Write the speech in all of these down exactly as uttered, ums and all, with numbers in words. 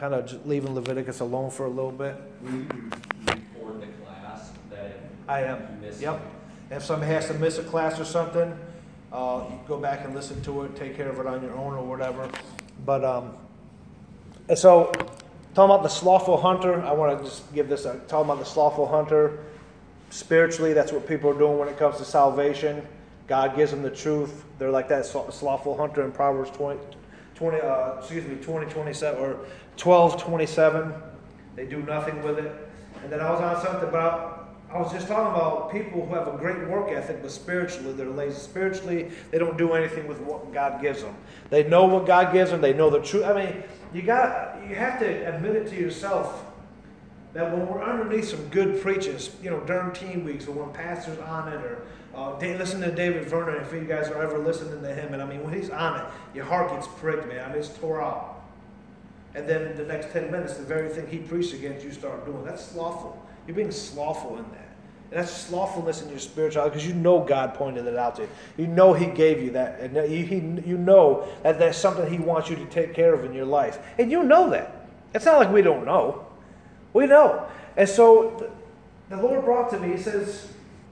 kind of leaving Leviticus alone for a little bit. Will you record the class that I am. you missed? Yep. If somebody has to miss a class or something, uh, you go back and listen to it, take care of it on your own or whatever. But um, and so talking about the slothful hunter, I want to just give this a talking about the slothful hunter. Spiritually, that's what people are doing when it comes to salvation. God gives them the truth. They're like that slothful hunter in Proverbs twenty, twenty uh, excuse me, twenty, twenty-seven or twelve, twenty-seven. They do nothing with it. And then I was on something about. I was just talking about people who have a great work ethic, but spiritually they're lazy. Spiritually, they don't do anything with what God gives them. They know what God gives them. They know the truth. I mean, you got you have to admit it to yourself that when we're underneath some good preachers, you know, during teen weeks or when pastors on it, or uh, they listen to David Vernon. If you guys are ever listening to him, and I mean, when he's on it, your heart gets pricked, man. I mean, it's tore out. And then the next ten minutes, the very thing he preached against, you start doing. That's slothful. You're being slothful in that. And that's slothfulness in your spirituality, because you know God pointed it out to you. You know He gave you that. And you, he, you know that that's something He wants you to take care of in your life. And you know that. It's not like we don't know. We know. And so the, the Lord brought to me, He says,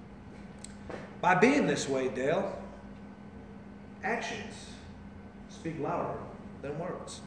by being this way, Dale, actions speak louder than words.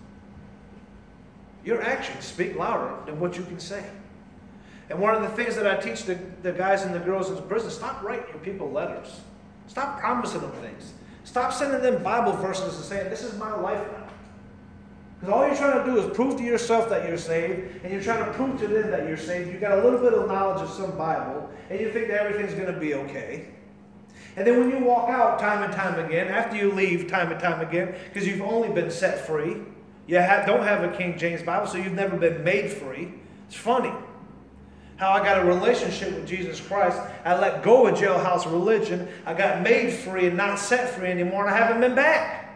Your actions speak louder than what you can say. And one of the things that I teach the, the guys and the girls in prison, stop writing your people letters. Stop promising them things. Stop sending them Bible verses and saying, this is my life now. Because all you're trying to do is prove to yourself that you're saved, and you're trying to prove to them that you're saved. You've got a little bit of knowledge of some Bible, and you think that everything's going to be okay. And then when you walk out time and time again, after you leave time and time again, because you've only been set free, you have, don't have a King James Bible, so you've never been made free. It's funny how I got a relationship with Jesus Christ. I let go of jailhouse religion. I got made free and not set free anymore, and I haven't been back.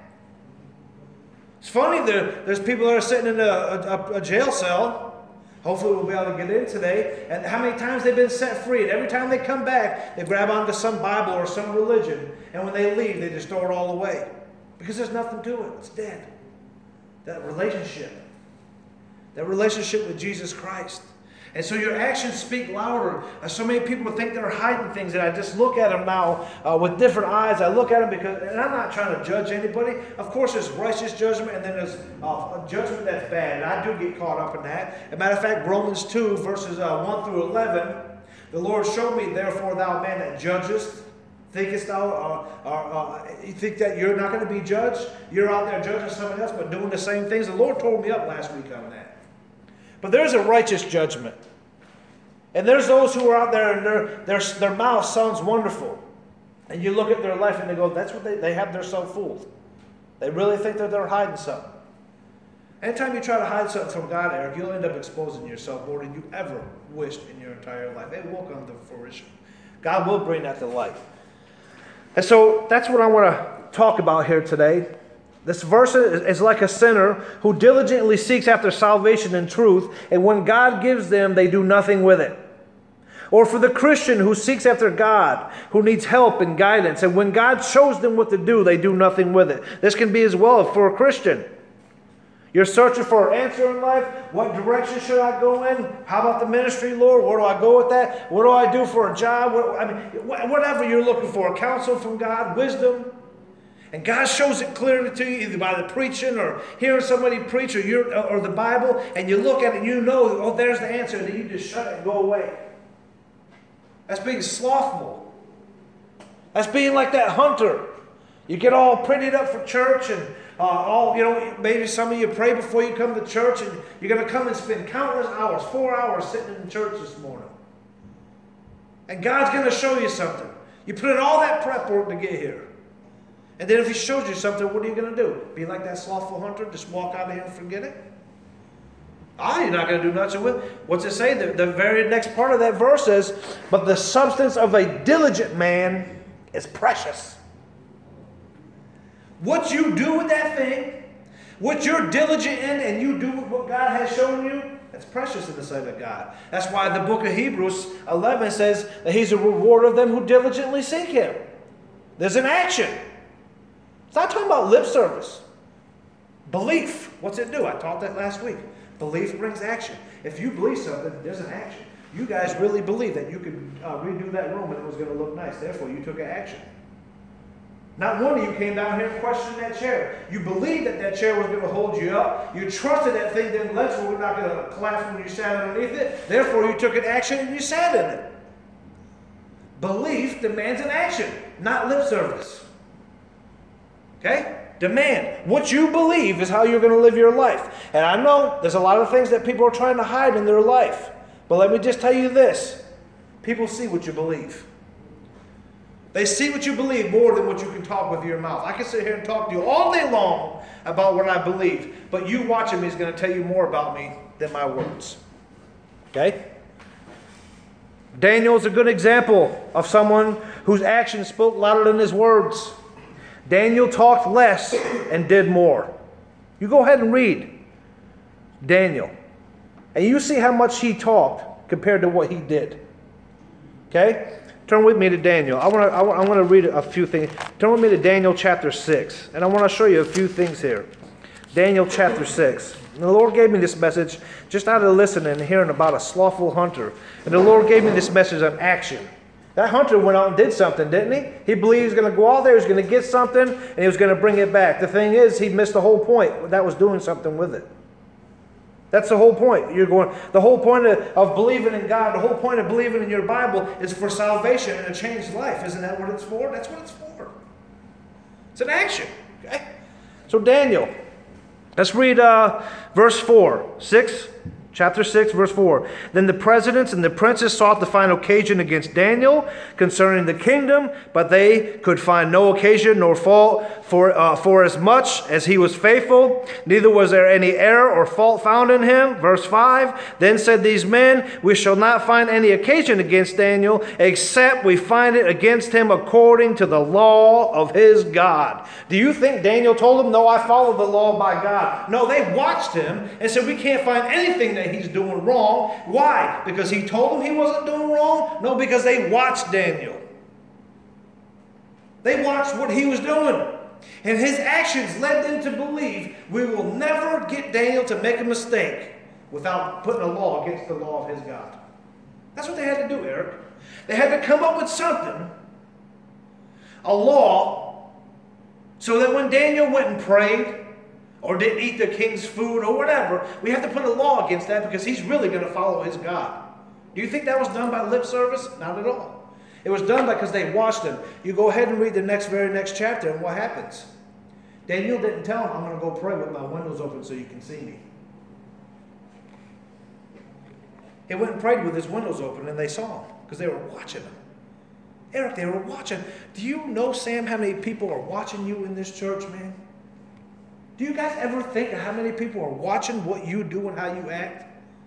It's funny, there, there's people that are sitting in a, a, a jail cell. Hopefully we'll be able to get in today. And how many times they've been set free. And every time they come back, they grab onto some Bible or some religion. And when they leave, they just throw it all away. Because there's nothing to it. It's dead. That relationship. That relationship with Jesus Christ. And so your actions speak louder. Uh, so many people think they're hiding things, and I just look at them now uh, with different eyes. I look at them because, and I'm not trying to judge anybody. Of course, there's righteous judgment, and then there's uh, a judgment that's bad, and I do get caught up in that. As a matter of fact, Romans two, verses uh, one through eleven, the Lord showed me, therefore, thou man that judgest, thinkest thou, uh, uh, uh, you think that you're not going to be judged? You're out there judging somebody else, but doing the same things. The Lord told me up last week on that. But there's a righteous judgment. And there's those who are out there and their, their, their mouth sounds wonderful. And you look at their life and they go, that's what they, they have themselves fooled. They really think that they're hiding something. Anytime you try to hide something from God, Eric, you'll end up exposing yourself more than you ever wished in your entire life. It will come to fruition. God will bring that to life. And so that's what I want to talk about here today. This verse is like a sinner who diligently seeks after salvation and truth, and when God gives them, they do nothing with it. Or for the Christian who seeks after God, who needs help and guidance, and when God shows them what to do, they do nothing with it. This can be as well for a Christian. You're searching for an answer in life. What direction should I go in? How about the ministry, Lord? Where do I go with that? What do I do for a job? What, I mean, whatever you're looking for, counsel from God, wisdom. And God shows it clearly to you either by the preaching or hearing somebody preach or, your, or the Bible, and you look at it and you know, oh, there's the answer, and then you just shut it and go away. That's being slothful. That's being like that hunter. You get all prettied up for church, and uh, all you know. Maybe some of you pray before you come to church, and you're going to come and spend countless hours, four hours sitting in church this morning. And God's going to show you something. You put in all that prep work to get here. And then if He shows you something, what are you going to do? Be like that slothful hunter? Just walk out of here and forget it? Ah, you're not going to do nothing with it. What's it say? The, the very next part of that verse says, but the substance of a diligent man is precious. What you do with that thing, what you're diligent in, and you do with what God has shown you, that's precious in the sight of God. That's why the book of Hebrews eleven says that He's a rewarder of them who diligently seek Him. There's an action. It's not talking about lip service. Belief. What's it do? I taught that last week. Belief brings action. If you believe something, there's an action. You guys really believe that you could uh, redo that room and it was going to look nice. Therefore, you took an action. Not one of you came down here and questioned that chair. You believed that that chair was going to hold you up. You trusted that thing didn't let you, we're not going to collapse when you sat underneath it. Therefore, you took an action and you sat in it. Belief demands an action, not lip service. Okay? Demand. What you believe is how you're going to live your life. And I know there's a lot of things that people are trying to hide in their life. But let me just tell you this. People see what you believe. They see what you believe more than what you can talk with your mouth. I can sit here and talk to you all day long about what I believe, but you watching me is going to tell you more about me than my words. Okay? Daniel is a good example of someone whose actions spoke louder than his words. Daniel talked less and did more. You go ahead and read Daniel, and you see how much he talked compared to what he did. Okay? Turn with me to Daniel. I want to I want, I want to read a few things. Turn with me to Daniel chapter six. And I want to show you a few things here. Daniel chapter six. And the Lord gave me this message just out of listening and hearing about a slothful hunter. And the Lord gave me this message on action. That hunter went out and did something, didn't he? He believed he was going to go out there, he was going to get something, and he was going to bring it back. The thing is, he missed the whole point. That was doing something with it. That's the whole point. You're going. The whole point of, of believing in God, the whole point of believing in your Bible is for salvation and a changed life. Isn't that what it's for? That's what it's for. It's an action. Okay. So Daniel, let's read uh, verse four, six. Chapter six, verse four. Then the presidents and the princes sought to find occasion against Daniel concerning the kingdom, but they could find no occasion nor fault for, uh, for as much as he was faithful. Neither was there any error or fault found in him. Verse five. Then said these men, we shall not find any occasion against Daniel, except we find it against him according to the law of his God. Do you think Daniel told them, no, I follow the law by God? No, they watched him and said, we can't find anything that he's doing wrong. Why? Because he told them he wasn't doing wrong? No, because they watched Daniel. They watched what he was doing. And his actions led them to believe we will never get Daniel to make a mistake without putting a law against the law of his God. That's what they had to do, Eric. They had to come up with something, a law, so that when Daniel went and prayed, or didn't eat the king's food, or whatever, we have to put a law against that because he's really going to follow his God. Do you think that was done by lip service? Not at all. It was done because they watched him. You go ahead and read the next, very next chapter, and what happens? Daniel didn't tell him, I'm going to go pray with my windows open so you can see me. He went and prayed with his windows open, and they saw him because they were watching him. Eric, they were watching. Do you know, Sam, how many people are watching you in this church, man? Do you guys ever think of how many people are watching what you do and how you act?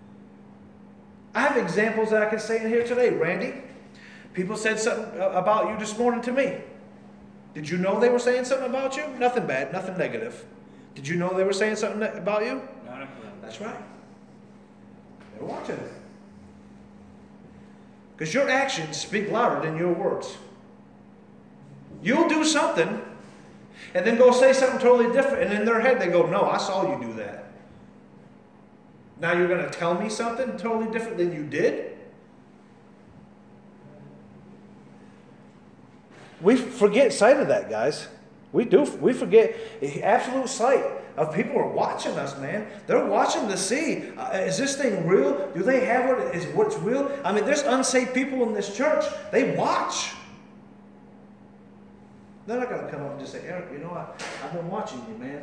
I have examples that I can say in here today. Randy, people said something about you this morning to me. Did you know they were saying something about you? Nothing bad, nothing negative. Did you know they were saying something about you? Not a clue. That's right. They're watching it. Because your actions speak louder than your words. You'll do something and then go say something totally different. And in their head, they go, no, I saw you do that. Now you're going to tell me something totally different than you did? We forget sight of that, guys. We do. We forget absolute sight of people are watching us, man. They're watching to see, uh, is this thing real? Do they have what is what's real? I mean, there's unsaved people in this church. They watch. They're not going to come up and just say, Eric, you know, I, I've been watching you, man.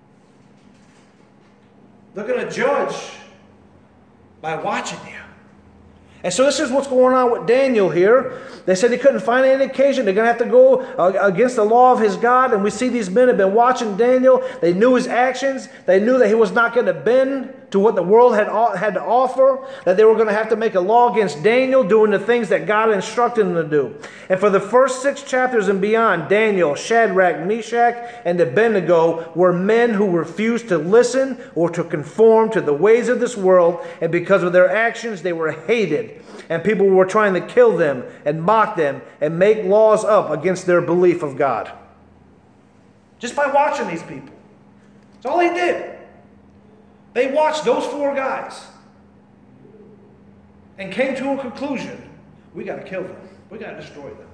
They're going to judge by watching you. And so this is what's going on with Daniel here. They said he couldn't find any occasion. They're going to have to go uh, against the law of his God. And we see these men have been watching Daniel. They knew his actions. They knew that he was not going to bend to what the world had, had to offer. That they were going to have to make a law against Daniel doing the things that God instructed them to do. And for the first six chapters and beyond, Daniel, Shadrach, Meshach, and Abednego were men who refused to listen or to conform to the ways of this world. And because of their actions, they were hated. And people were trying to kill them and mock them and make laws up against their belief of God. Just by watching these people. That's all he did. They watched those four guys and came to a conclusion. We got to kill them. We got to destroy them.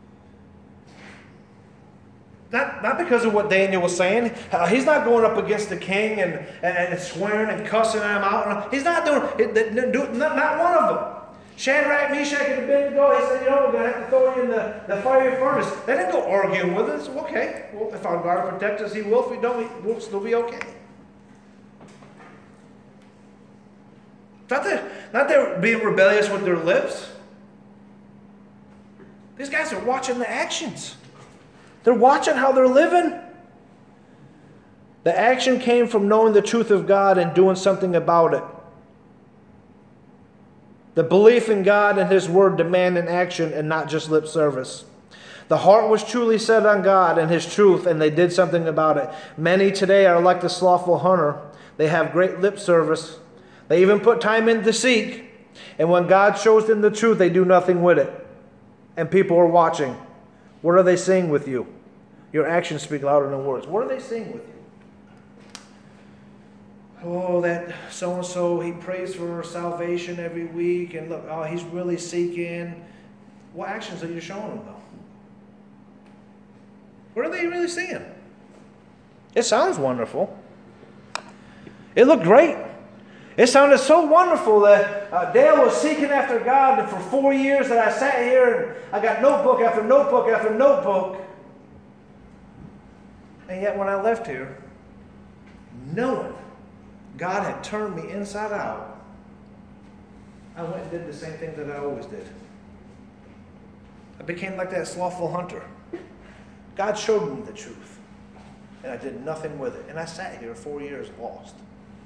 Not, not because of what Daniel was saying. Uh, he's not going up against the king and, and, and swearing and cussing him out. He's not doing it. Not, not one of them. Shadrach, Meshach, and Abednego, he said, you know, we're going to have to throw you in the, the fiery furnace. They didn't go arguing with us. Okay, well, if our God protects us, he will. If we don't, we'll still be okay. Not that, not they're being rebellious with their lips. These guys are watching the actions. They're watching how they're living. The action came from knowing the truth of God and doing something about it. The belief in God and His Word demand an action and not just lip service. The heart was truly set on God and His truth, and they did something about it. Many today are like the slothful hunter. They have great lip service. They even put time in to seek. And when God shows them the truth, they do nothing with it. And people are watching. What are they saying with you? Your actions speak louder than words. What are they saying with you? Oh, that so-and-so, he prays for salvation every week. And look, oh, he's really seeking. What actions are you showing them, though? What are they really seeing? It sounds wonderful. It looked great. It sounded so wonderful that uh, Dale was seeking after God, and for four years that I sat here and I got notebook after notebook after notebook. And yet when I left here, knowing God had turned me inside out, I went and did the same thing that I always did. I became like that slothful hunter. God showed me the truth, and I did nothing with it. And I sat here four years lost.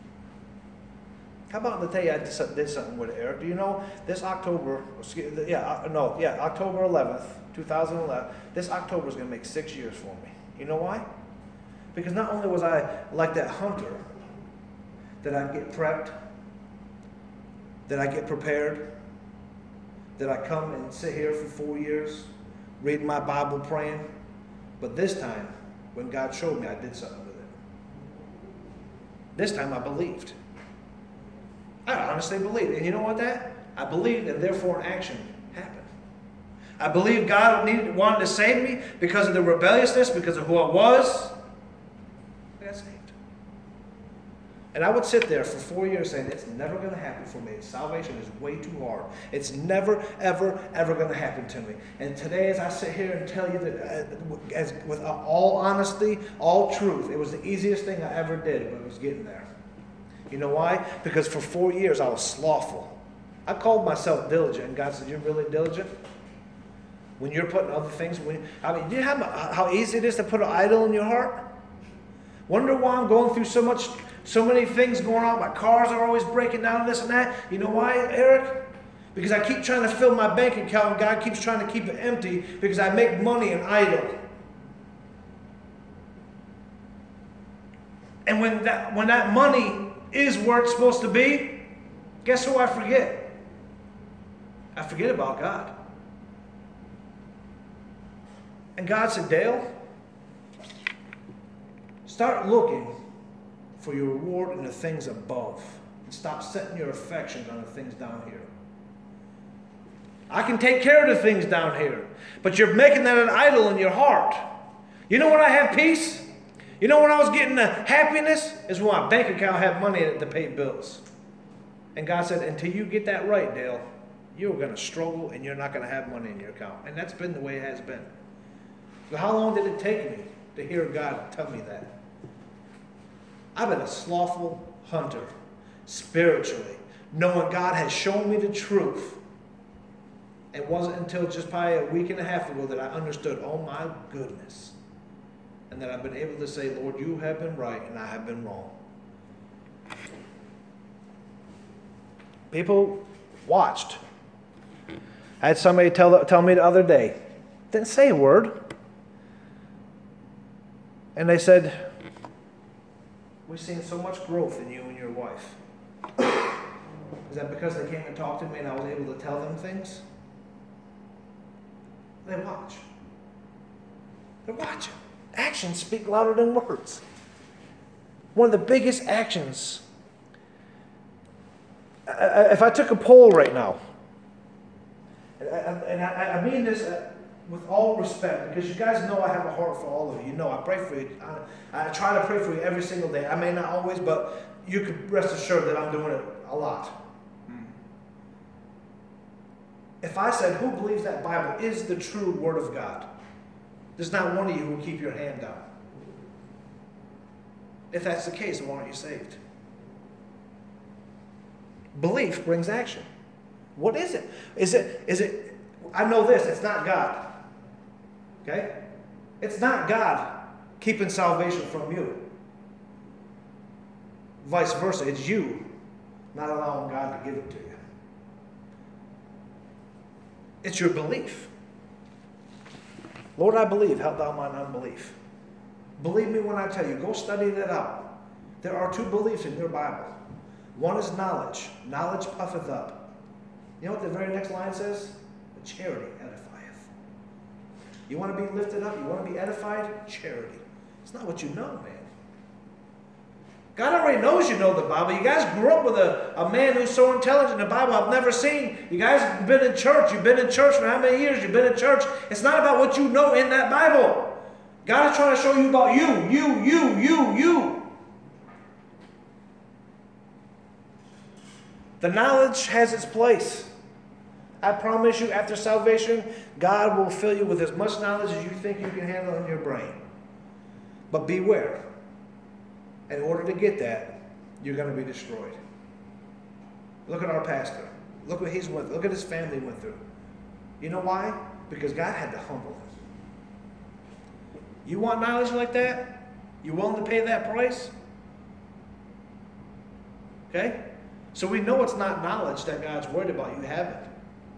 How about to tell you I did something with it, Eric? Do you know this October, yeah, no, yeah, October eleventh, two thousand eleven, this October is going to make six years for me. You know why? Because not only was I like that hunter, that I get prepped, that I get prepared, that I come and sit here for four years, reading my Bible, praying, but this time, when God showed me, I did something with it. This time I believed. I honestly believed. And you know what that? I believed, and therefore an action happened. I believed God needed, wanted to save me because of the rebelliousness, because of who I was. I got saved. And I would sit there for four years saying, it's never going to happen for me. Salvation is way too hard. It's never, ever, ever going to happen to me. And today, as I sit here and tell you that, uh, as, with all honesty, all truth, it was the easiest thing I ever did, but it was getting there. You know why? Because for four years I was slothful. I called myself diligent, and God said, you're really diligent? When you're putting other things, when, I mean, do you know how, how easy it is to put an idol in your heart? Wonder why I'm going through so much, so many things going on. My cars are always breaking down, this and that. You know why, Eric? Because I keep trying to fill my bank account, and God keeps trying to keep it empty because I make money an idol. And when that, when that money is where it's supposed to be, guess who I forget? I forget about God. And God said, Dale, start looking for your reward in the things above. And stop setting your affections on the things down here. I can take care of the things down here, but you're making that an idol in your heart. You know when I have peace? You know when I was getting the happiness? Is when my bank account had money to pay bills. And God said, until you get that right, Dale, you're going to struggle and you're not going to have money in your account. And that's been the way it has been. So how long did it take me to hear God tell me that? I've been a slothful hunter, spiritually, knowing God has shown me the truth. It wasn't until just probably a week and a half ago that I understood, oh my goodness. And that I've been able to say, Lord, you have been right and I have been wrong. People watched. I had somebody tell, tell me the other day, didn't say a word. And they said, we've seen so much growth in you and your wife. Is that because they came and talked to me and I was able to tell them things? They watch. They're watching. Actions speak louder than words. One of the biggest actions If I took a poll right now, and I mean this with all respect, because you guys know I have a heart for all of you. You know I pray for you. I, I try to pray for you every single day. I may not always, but you can rest assured that I'm doing it a lot. If I said, who believes that Bible is the true Word of God? There's not one of you who will keep your hand down. If that's the case, then why aren't you saved? Belief brings action. What is it? Is it, is it, I know this, it's not God. Okay? It's not God keeping salvation from you. Vice versa, it's you not allowing God to give it to you. It's your belief. Lord, I believe, help thou mine unbelief. Believe me when I tell you, go study that out. There are two beliefs in your Bible. One is knowledge. Knowledge puffeth up. You know what the very next line says? The charity edifieth. You want to be lifted up? You want to be edified? Charity. It's not what you know, man. God already knows you know the Bible. You guys grew up with a, a man who's so intelligent in the Bible I've never seen. You guys have been in church. You've been in church for how many years? You've been in church. It's not about what you know in that Bible. God is trying to show you about you, you, you, you, you. The knowledge has its place. I promise you, after salvation, God will fill you with as much knowledge as you think you can handle in your brain. But beware. In order to get that, you're going to be destroyed. Look at our pastor. Look what he's went through. Look at his family went through. You know why? Because God had to humble him. You want knowledge like that? You willing to pay that price? Okay? So we know it's not knowledge that God's worried about. You have it.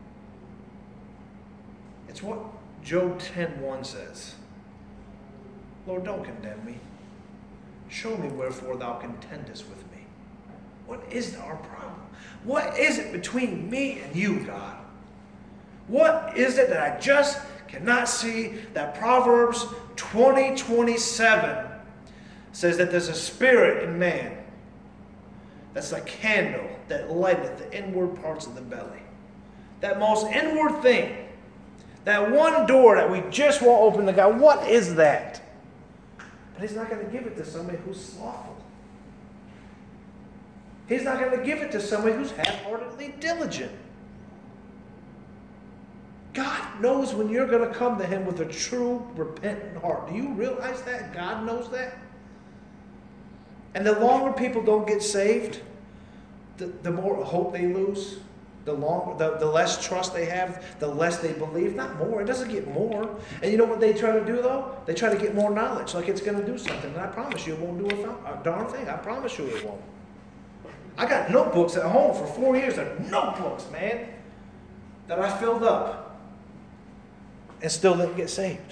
It's what Job ten one says. Lord, don't condemn me. Show me wherefore thou contendest with me. What is our problem? What is it between me and you, God? What is it that I just cannot see? That Proverbs twenty twenty-seven says that there's a spirit in man that's a candle that lighteth the inward parts of the belly. That most inward thing, that one door that we just won't open to God, what is that? But he's not going to give it to somebody who's slothful. He's not going to give it to somebody who's half-heartedly diligent. God knows when you're going to come to him with a true, repentant heart. Do you realize that? God knows that. And the longer people don't get saved, the, the more hope they lose. The longer, the, the less trust they have, the less they believe. Not more. It doesn't get more. And you know what they try to do, though? They try to get more knowledge, like it's going to do something. And I promise you it won't do a, a darn thing. I promise you it won't. I got notebooks at home for four years. They're notebooks, man, that I filled up and still didn't get saved.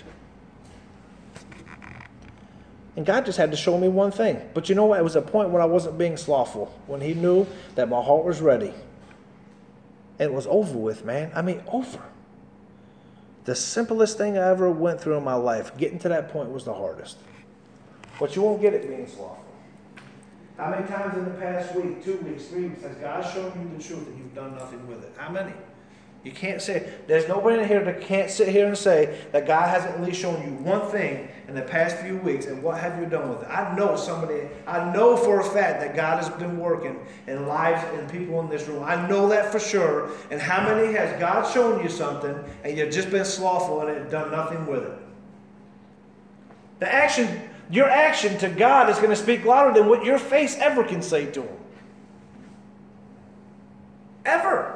And God just had to show me one thing. But you know what? It was a point when I wasn't being slothful, when he knew that my heart was ready. And it was over with, man. I mean, over. The simplest thing I ever went through in my life, getting to that point was the hardest. But you won't get it being slothful. How many times in the past week, two weeks, three weeks, has God shown you the truth and you've done nothing with it? How many? You can't say, there's nobody in here that can't sit here and say that God hasn't at least shown you one thing in the past few weeks, and what have you done with it? I know somebody, I know for a fact that God has been working in lives and people in this room. I know that for sure. And how many has God shown you something and you've just been slothful in it and done nothing with it? The action, your action to God is going to speak louder than what your face ever can say to him. Ever.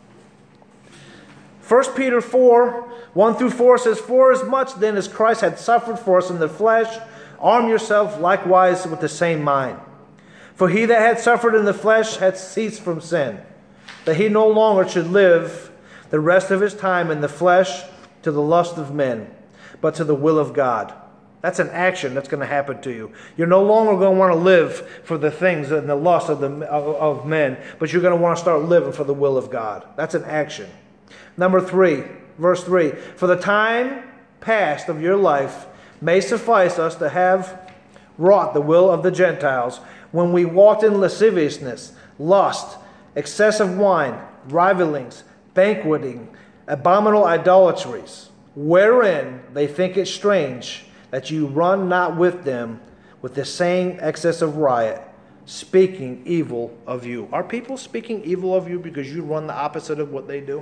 First Peter four, one through four says, For as much then as Christ had suffered for us in the flesh, arm yourself likewise with the same mind. For he that had suffered in the flesh had ceased from sin, that he no longer should live the rest of his time in the flesh to the lust of men, but to the will of God. That's an action that's going to happen to you. You're no longer going to want to live for the things and the lust of, the, of, of men, but you're going to want to start living for the will of God. That's an action. Number three, verse three. For the time past of your life may suffice us to have wrought the will of the Gentiles when we walked in lasciviousness, lust, excessive wine, rivalings, banqueting, abominable idolatries, wherein they think it strange that you run not with them with the same excess of riot, speaking evil of you. Are people speaking evil of you because you run the opposite of what they do?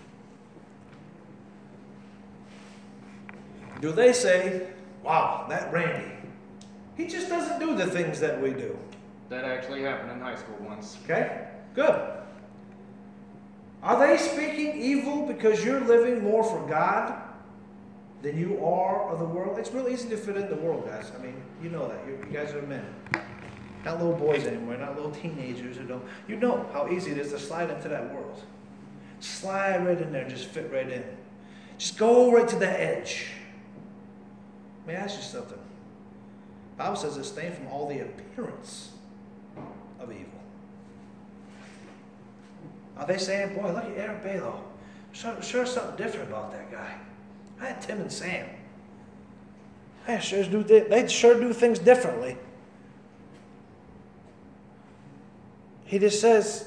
Do they say, wow, that Randy, he just doesn't do the things that we do? That actually happened in high school once. Okay, good. Are they speaking evil because you're living more for God than you are of the world? It's real easy to fit in the world, guys. I mean, you know that. You're, you guys are men. Not little boys anymore, not little teenagers who don't. You know how easy it is to slide into that world. Slide right in there, just fit right in. Just go right to the edge. Let me ask you something. The Bible says abstain from all the appearance of evil. Are they saying, boy, look at Eric Balo. Sure, sure something different about that guy. I had Tim and Sam. They sure do, they sure do things differently. He just says,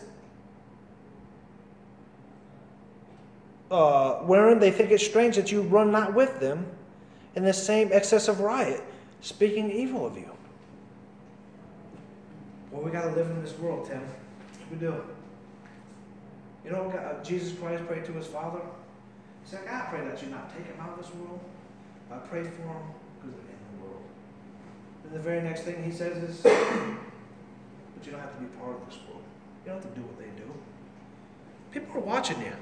uh, wherein they think it strange that you run not with them in the same excess of riot, speaking evil of you. Well, we got to live in this world, Tim. We do. You know, God, Jesus Christ prayed to his Father. He said, God, I pray that you not take him out of this world. I pray for him because they're in the world. And the very next thing he says is, but you don't have to be part of this world. You don't have to do what they do. People are watching you.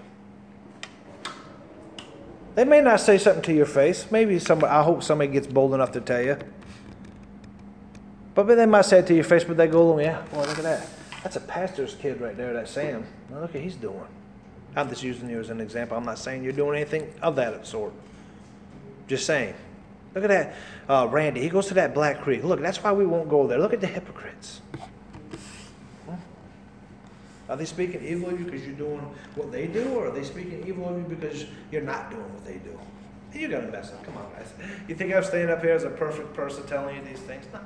They may not say something to your face. Maybe somebody, I hope somebody gets bold enough to tell you. But they might say it to your face, but they go, oh, yeah, boy, look at that. That's a pastor's kid right there, that's Sam. Now look what he's doing. I'm just using you as an example. I'm not saying you're doing anything of that sort. Just saying. Look at that uh, Randy. He goes to that Black Creek. Look, that's why we won't go there. Look at the hypocrites. Hmm? Are they speaking evil of you because you're doing what they do, or are they speaking evil of you because you're not doing what they do? You got to mess up. Come on, guys. You think I'm staying up here as a perfect person telling you these things? No.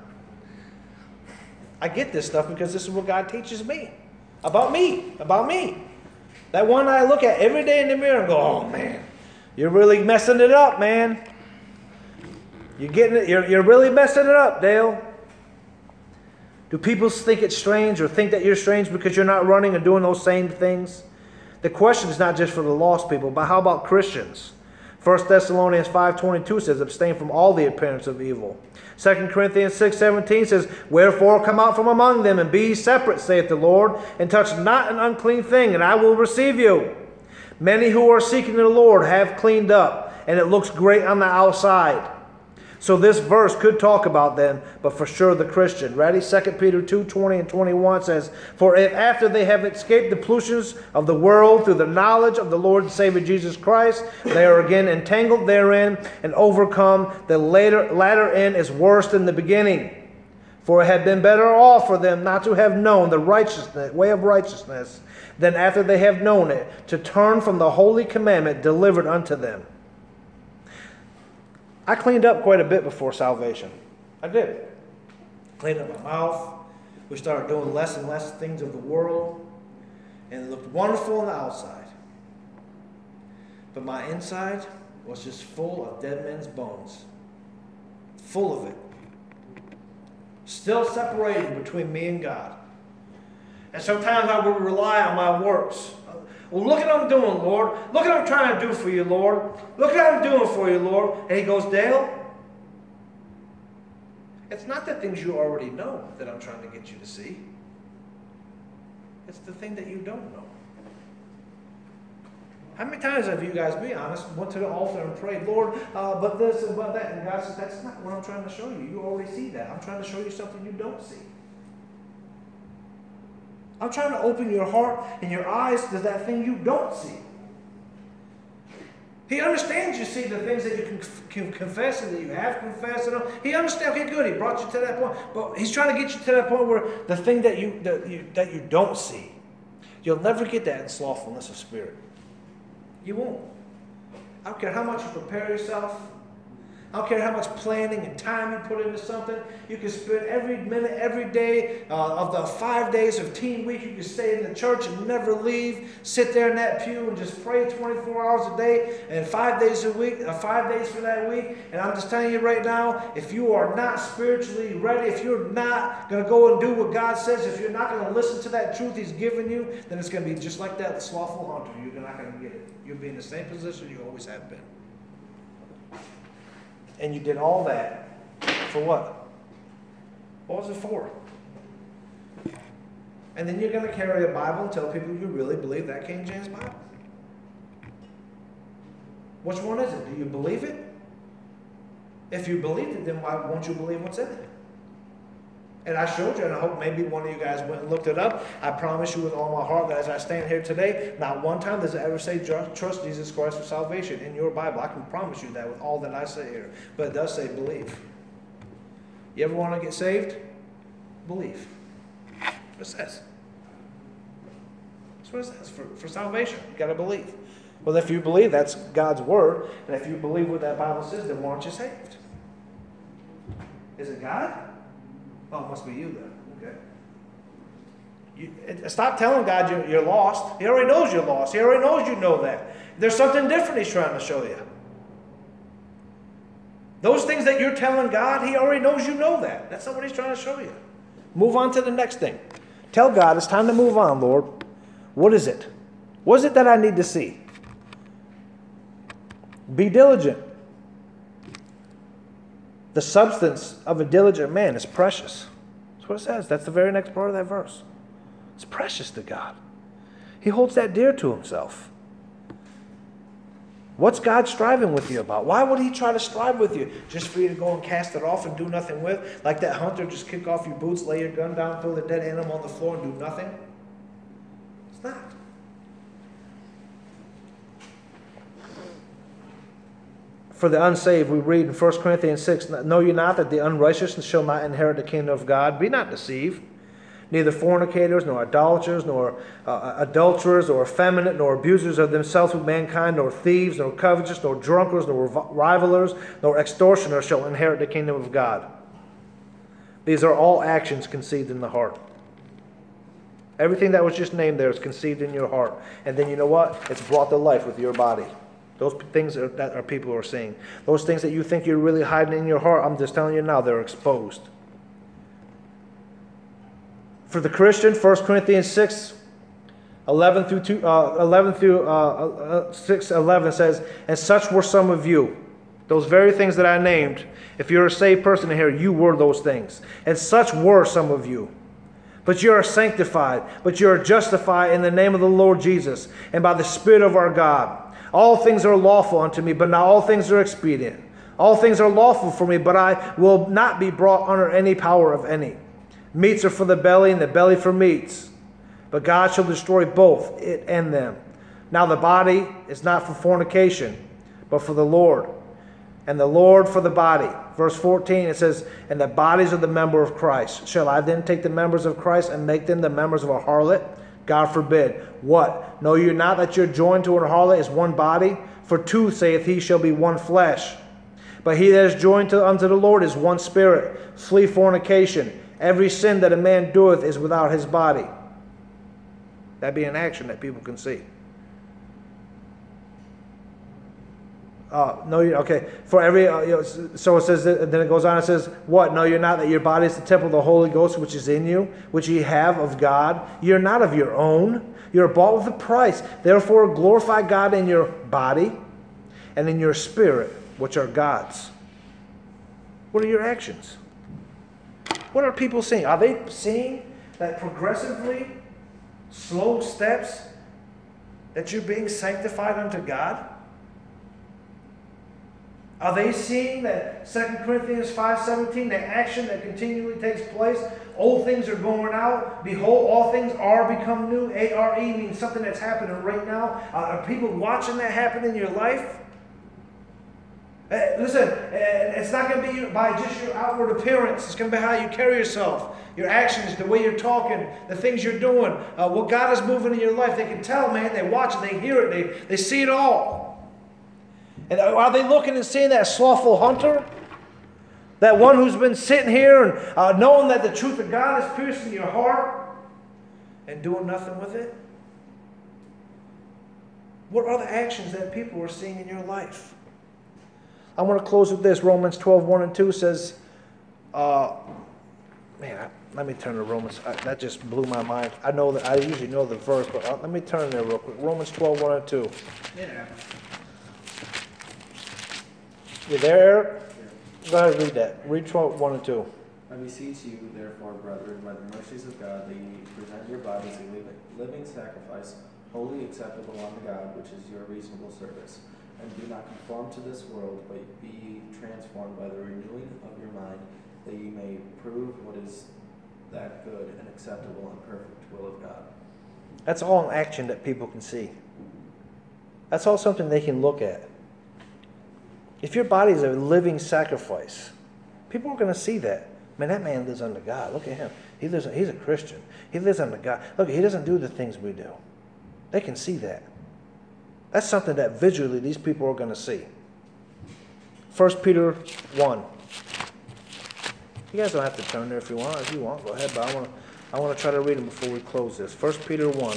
I get this stuff because this is what God teaches me. About me. About me. That one I look at every day in the mirror and go, oh man, you're really messing it up, man. You're getting it, you're, you're really messing it up, Dale. Do people think it's strange or think that you're strange because you're not running and doing those same things? The question is not just for the lost people, but how about Christians? First Thessalonians five twenty-two says, abstain from all the appearance of evil. Second Corinthians six seventeen says, wherefore come out from among them and be separate, saith the Lord, and touch not an unclean thing, and I will receive you. Many who are seeking the Lord have cleaned up, and it looks great on the outside. So this verse could talk about them, but for sure the Christian. Ready? Second Peter two twenty and twenty-one says, for if after they have escaped the pollutions of the world through the knowledge of the Lord and Savior Jesus Christ, they are again entangled therein and overcome, the later, latter end is worse than the beginning. For it had been better off for them not to have known the righteousness, way of righteousness, than after they have known it, to turn from the holy commandment delivered unto them. I cleaned up quite a bit before salvation. I did. Cleaned up my mouth. We started doing less and less things of the world. And it looked wonderful on the outside. But my inside was just full of dead men's bones. Full of it. Still separated between me and God. And sometimes I would rely on my works. Well, look at what I'm doing, Lord. Look at what I'm trying to do for you, Lord. Look at what I'm doing for you, Lord. And he goes, Dale, it's not the things you already know that I'm trying to get you to see. It's the thing that you don't know. How many times have you guys, be honest, went to the altar and prayed, Lord, uh, but this and but that, and God says, that's not what I'm trying to show you. You already see that. I'm trying to show you something you don't see. I'm trying to open your heart and your eyes to that thing you don't see. He understands you see the things that you can, can confess and that you have confessed. And all. He understands. Okay, good. He brought you to that point. But he's trying to get you to that point where the thing that you that you, that you don't see, you'll never get that in slothfulness of spirit. You won't. I don't care how much you prepare yourself, I don't care how much planning and time you put into something. You can spend every minute, every day uh, of the five days of teen week. You can stay in the church and never leave. Sit there in that pew and just pray twenty-four hours a day and five days a week, uh, five days for that week. And I'm just telling you right now, if you are not spiritually ready, if you're not going to go and do what God says, if you're not going to listen to that truth He's given you, then it's going to be just like that slothful hunter. You're not going to get it. You'll be in the same position you always have been. And you did all that for what? What was it for? And then you're going to carry a Bible and tell people you really believe that King James Bible. Which one is it? Do you believe it? If you believe it, then why won't you believe what's in it? And I showed you, and I hope maybe one of you guys went and looked it up. I promise you with all my heart that as I stand here today, not one time does it ever say trust Jesus Christ for salvation in your Bible. I can promise you that with all that I say here. But it does say believe. You ever want to get saved? Believe. That's what it says. That's what it says for, for salvation. You got to believe. Well, if you believe that's God's word, and if you believe what that Bible says, then why aren't you saved? Is it God? Oh, it must be you then. Okay. You, it, stop telling God you're, you're lost. He already knows you're lost. He already knows you know that. There's something different He's trying to show you. Those things that you're telling God, He already knows you know that. That's not what He's trying to show you. Move on to the next thing. Tell God it's time to move on, Lord. What is it? What is it that I need to see? Be diligent. The substance of a diligent man is precious. That's what it says. That's the very next part of that verse. It's precious to God. He holds that dear to Himself. What's God striving with you about? Why would He try to strive with you? Just for you to go and cast it off and do nothing with? Like that hunter, just kick off your boots, lay your gun down, throw the dead animal on the floor and do nothing? It's not. For the unsaved, we read in First Corinthians six, know you not that the unrighteous shall not inherit the kingdom of God? Be not deceived. Neither fornicators, nor idolaters, nor uh, adulterers, nor effeminate, nor abusers of themselves with mankind, nor thieves, nor covetous, nor drunkards, nor rivalers, nor extortioners shall inherit the kingdom of God. These are all actions conceived in the heart. Everything that was just named there is conceived in your heart. And then you know what? It's brought to life with your body. Those things are, that our people are seeing. Those things that you think you're really hiding in your heart, I'm just telling you now, they're exposed. For the Christian, First Corinthians six, eleven through, two, uh, eleven through uh, six, eleven says, and such were some of you. Those very things that I named, if you're a saved person in here, you were those things. And such were some of you. But you are sanctified, but you are justified in the name of the Lord Jesus, and by the Spirit of our God. All things are lawful unto me, but not all things are expedient. All things are lawful for me, but I will not be brought under any power of any. Meats are for the belly, and the belly for meats. But God shall destroy both, it and them. Now the body is not for fornication, but for the Lord, and the Lord for the body. Verse fourteen, it says, and the bodies are the member of Christ. Shall I then take the members of Christ and make them the members of a harlot? God forbid. What? Know you not that you're joined to an harlot is one body? For two, saith he, shall be one flesh. But he that is joined to, unto the Lord is one spirit. Flee fornication. Every sin that a man doeth is without his body. That be an action that people can see. Uh, no, you okay. For every uh, you know, so it says. Then it goes on. It says, "What? Know you not that your body is the temple of the Holy Ghost, which is in you, which ye have of God? You're not of your own. You're bought with a price. Therefore, glorify God in your body, and in your spirit, which are God's." What are your actions? What are people seeing? Are they seeing that progressively, slow steps, that you're being sanctified unto God? Are they seeing that Second Corinthians five seventeen, the action that continually takes place? Old things are going out. Behold, all things are become new. A R E means something that's happening right now. Uh, are people watching that happen in your life? Uh, listen, uh, it's not going to be by just your outward appearance. It's going to be how you carry yourself, your actions, the way you're talking, the things you're doing, uh, what God is moving in your life. They can tell, man. They watch it. They hear it. They, they see it all. And are they looking and seeing that slothful hunter? That one who's been sitting here and uh, knowing that the truth of God is piercing your heart and doing nothing with it? What are the actions that people are seeing in your life? I want to close with this. Romans twelve, one and two says, uh, man, I, let me turn to Romans. I, that just blew my mind. I know that I usually know the verse, but uh, let me turn there real quick. Romans twelve, one and two. Yeah. You there? Go ahead and read that. Read twelve, one and two. I beseech you, therefore, brethren, by the mercies of God, that ye present your bodies a living, living sacrifice, wholly acceptable unto God, which is your reasonable service. And do not conform to this world, but be ye transformed by the renewing of your mind, that ye may prove what is that good and acceptable and perfect will of God. That's all in action that people can see. That's all something they can look at. If your body is a living sacrifice, people are going to see that. Man, that man lives under God. Look at him. He lives. He's a Christian. He lives under God. Look, he doesn't do the things we do. They can see that. That's something that visually these people are going to see. First Peter one. You guys don't have to turn there if you want. If you want, go ahead. But I want to. I want to try to read them before we close this. First Peter one.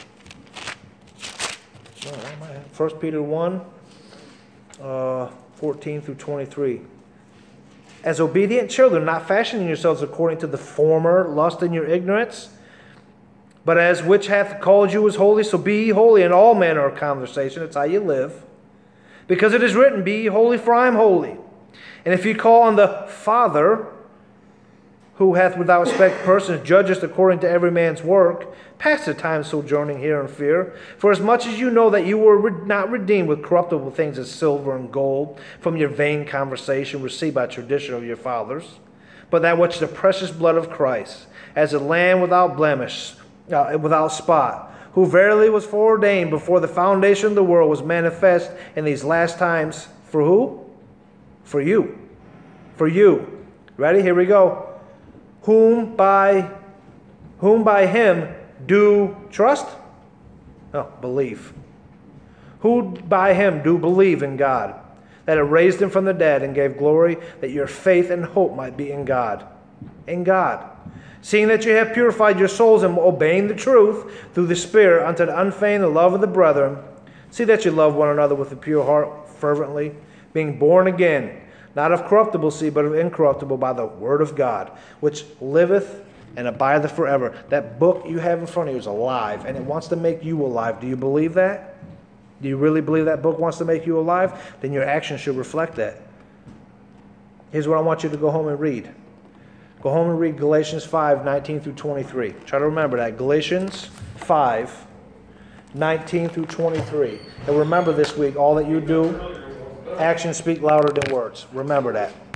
First Peter one, uh, fourteen through twenty-three. As obedient children, not fashioning yourselves according to the former lust in your ignorance, but as which hath called you is holy, so be ye holy in all manner of conversation. It's how you live. Because it is written, be ye holy, for I am holy. And if you call on the Father, who hath without respect persons judged us according to every man's work, pass the time sojourning here in fear. For as much as you know that you were re- not redeemed with corruptible things as silver and gold from your vain conversation received by tradition of your fathers, but that which the precious blood of Christ, as a lamb without blemish, uh, without spot, who verily was foreordained before the foundation of the world, was manifest in these last times. For who? For you. For you. Ready? Here we go. Whom by whom by him do trust? No, believe. Who by him do believe in God, that it raised him from the dead and gave glory, that your faith and hope might be in God. In God. Seeing that you have purified your souls in obeying the truth through the Spirit unto the unfeigned love of the brethren, see that you love one another with a pure heart fervently, being born again, not of corruptible seed, but of incorruptible, by the word of God, which liveth and abideth forever. That book you have in front of you is alive, and it wants to make you alive. Do you believe that? Do you really believe that book wants to make you alive? Then your actions should reflect that. Here's what I want you to go home and read. Go home and read Galatians five, nineteen through twenty-three. Try to remember that. Galatians five, nineteen through twenty-three. And remember this week, all that you do, actions speak louder than words. Remember that.